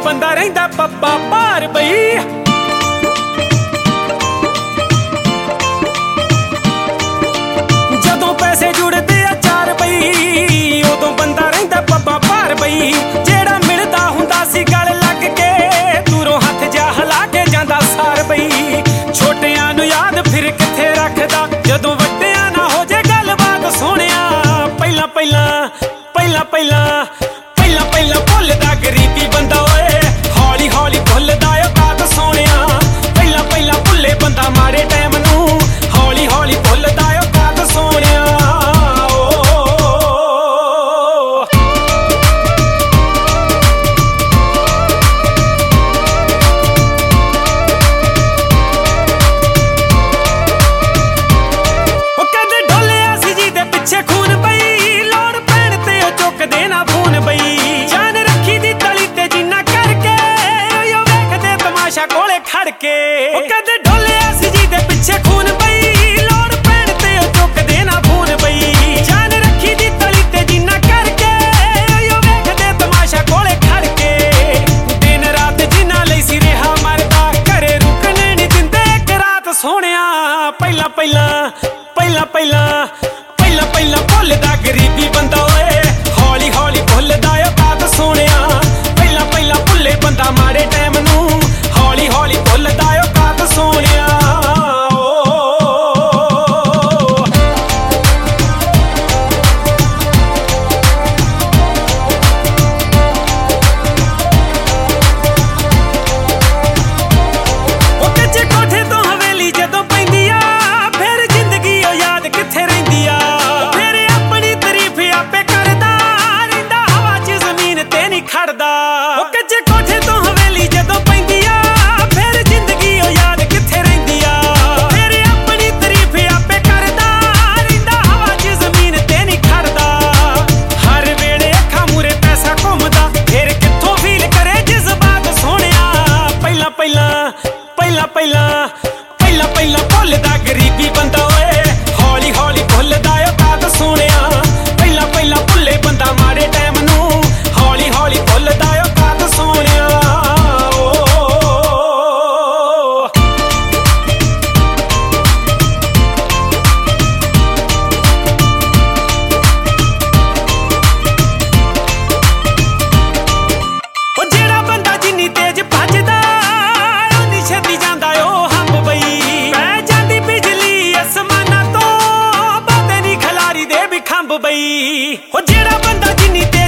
ਬੰਦਾ ਰਹਿੰਦਾ ਪੱਪਾ ਭਾਰ ਬਈ। ਜਦੋਂ ਪੈਸੇ ਜੁੜਦੇ ਆ ਚਾਰ ਬਈ ਉਦੋਂ ਬੰਦਾ ਰਹਿੰਦਾ ਪੱਪਾ ਭਾਰ ਬਈ। ਜਿਹੜਾ ਮਿਲਦਾ ਹੁੰਦਾ ਸੀ ਗਲ ਲੱਗ ਕੇ ਦੂਰੋਂ ਹੱਥ ਜਾ ਹਿਲਾ ਕੇ ਜਾਂਦਾ ਸਾਰ ਬਈ। ਛੋਟਿਆਂ ਨੂੰ ਯਾਦ ਫਿਰ ਕਿੱਥੇ ਰੱਖਦਾ ਜਦੋਂ ਵੱਡਿਆਂ ਨਾ ਹੋ ਜੇ ਗੱਲਬਾਤ ਸੋਹਣਿਆ। ਪਹਿਲਾਂ ਪਹਿਲਾਂ ਪਹਿਲਾਂ ਪਹਿਲਾਂ ਪਹਿਲਾਂ ਪਹਿਲਾਂ ਭੁੱਲਦਾ ਗਰੀਬੀ ਬੰਦਾ ਓਏ ਹੌਲੀ ਹੌਲੀ ਭੁੱਲਦਾ ਓ ਬਾਤ ਸੋਹਣਿਆ। ਪਹਿਲਾਂ ਪਹਿਲਾਂ ਭੁੱਲੇ ਬੰਦਾ ਮਾੜੇ ਟਾਈਮ ਨੂੰ ਹੌਲੀ ਹੌਲੀ ਭੁੱਲਦਾ ਓ ਬਾਤ ਸੋਹਣਿਆ। ਉਹ ਕਹਿੰਦੇ ਢੋਲਿਆ ਸੀ ਜੀ ਦੇ ਪਿੱਛੇ ਖੂਨ ਬਈ ਲੋੜ ਪੈਣ ਤੇ ਉਹ ਚੁੱਕਦੇ ਨਾ ਫੋਨ ਬਈ। ਜਾਨ ਰੱਖੀ ਦੀ ਤਲੀ ਤੇ ਜਿੰਨਾ ਕਰਕੇ ਉਹ ਵੇਖਦੇ ਤਮਾਸ਼ਾ ਕੋਲੇ ਖੜ ਕੇ। ਉਹ ਕਹਿੰਦੇ ਢੋਲਿਆ ਸੀ ਜੀ ਦੇ ਪਿੱਛੇ ਖੂਨ ਬਈ ਲੋੜ ਪੈਣ ਤੇ ਉਹ ਚੁੱਕਦੇ ਨਾ ਫੋਨ ਬਈ। ਜਾਨ ਰੱਖੀ ਦੀ ਤਲੀ ਤੇ ਜਿੰਨਾ ਕਰਕੇ ਉਹ ਵੇਖਦੇ ਤਮਾਸ਼ਾ ਕੋਲੇ ਖੜ ਕੇ। ਦਿਨ ਰਾਤ ਜਿੰਨਾ ਲਈ ਸੀ ਰਿਹਾ ਮਰਦਾ ਘਰੇ ਰੁਕਣੇ ਨਹੀਂ ਦਿੰਦੇ ਇੱਕ ਰਾਤ ਸੋਹਣਿਆ। ਪਹਿਲਾਂ ਪਹਿਲਾਂ ਪਹਿਲਾਂ ਪਹਿਲਾਂ ਪਹਿਲਾਂ ਪਹਿਲਾਂ ਭੁੱਲਦਾ ਗਰੀਬੀ ਬੰਦਾ ਓਏ ਹੌਲੀ ਹੌਲੀ ਭੁੱਲਦਾ ਓ ਬਾਤ ਸੋਹਣਿਆ। ਪਹਿਲਾਂ ਪਹਿਲਾਂ ਭੁੱਲੇ ਬੰਦਾ ਮਾੜੇ ਟਾਈਮ ਨੂੰ ਹੌਲੀ ਹੌਲੀ ਭੁੱਲਦਾ ਓ ਬਾਤ ਸੋਹਣਿਆ। ਉਹ ਕੱਚੇ ਕੋਠੇ ਤੋਂ ਹਵੇਲੀ ਜਦੋਂ ਪੈਂਦੀ ਆ ਫਿਰ ਜ਼ਿੰਦਗੀ ਉਹ ਯਾਦ ਕਿੱਥੇ ਰਹਿੰਦੀ ਆ। ਫਿਰ ਆਪਣੀ ਤਾਰੀਫ ਆਪੇ ਕਰਦਾ ਰਹਿੰਦਾ ਹਵਾ 'ਚ ਜ਼ਮੀਨ ਤੇ ਨਹੀਂ ਖੜਦਾ। ਉਹ ਕੱਚੇ ਕੋਠੇ ਤੋਂ ਹਵੇਲੀ ਜਦੋਂ ਪੈਂਦੀ ਆ ਫਿਰ ਜ਼ਿੰਦਗੀ ਉਹ ਯਾਦ ਕਿੱਥੇ ਰਹਿੰਦੀ ਆ। ਫਿਰ ਆਪਣੀ ਤਾਰੀਫ ਆਪੇ ਕਰਦਾ ਰਹਿੰਦਾ ਹਵਾ 'ਚ ਜ਼ਮੀਨ ਤੇ ਨਹੀਂ ਖੜਦਾ। ਹਰ ਵੇਲੇ ਅੱਖਾਂ ਮੂਰੇ ਪੈਸਾ ਘੁੰਮਦਾ ਫਿਰ ਕਿੱਥੋਂ ਫੀਲ ਕਰੇ ਜਜ਼ਬਾਤ ਸੋਹਣਿਆ। ਪਹਿਲਾਂ ਪਹਿਲਾਂ ਪਹਿਲਾਂ ਪਹਿਲਾਂ ਪਹਿਲਾਂ ਪਹਿਲਾਂ ਭੁੱਲਦਾ ਗਰੀਬੀ ਬੰਦਾ ਓਏ ਹੌਲੀ ਹੌਲੀ ਭੁੱਲਦਾ ਓ ਬਾਤ ਸੋਹਣਿਆ। ਪਹਿਲਾਂ ਪਹਿਲਾਂ ਭੁੱਲੇ ਬੰਦਾ ਮਾੜੇ ਟਾਈਮ ਨੂੰ ਹੌਲੀ ਹੌਲੀ ਭੁੱਲਦਾ ਓ ਬਾਤ ਸੋਹਣਿਆ। ਉਹ ਜਿਹੜਾ ਬੰਦਾ ਜਿੰਨੀ ਤੇਜ਼ ਭੱਜਦਾ ਓਨੀ ਛੇਤੀ ਜਾਂਦਾ ਓ ਹੰਬ ਬਈ। ਪੈ ਜਾਂਦੀ ਬਿਜਲੀ ਅਸਮਾਨਾਂ ਤੋਂ ਬਾਤੇ ਨਹੀਂ ਖਿਲਾਰੀ ਦੇ ਵੀ ਖੰਭ ਬਈ। ਉਹ ਜਿਹੜਾ ਬੰਦਾ ਜਿੰਨੀ